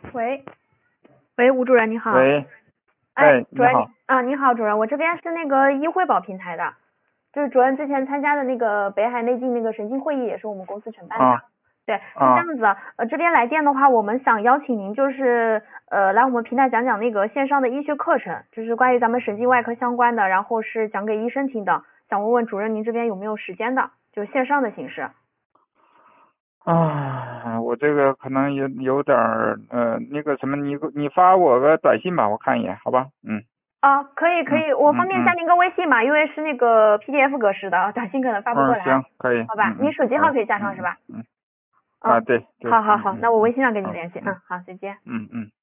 喂，喂，吴主任你好。 喂， 哎，主任你好。 你好，主任，我这边是那个医惠保平台的，就是主任之前参加的那个北海内镜那个神经会议也是我们公司承办的。对，是这样子的，这边来电的话，我们想邀请您就是来我们平台讲讲那个线上的医学课程，就是关于咱们神经外科相关的，然后是讲给医生听的，想问问主任您这边有没有时间的，就线上的形式。 我这个可能有点那个什么，你发我个短信吧，我看一眼，好吧？ 可以，我方便加您个微信嘛，因为是那个 PDF 格式的，短信可能发不过来。 行，可以。 好吧，您手机号可以加上是吧？ 对。 好，那我微信上跟您联系。好，再见。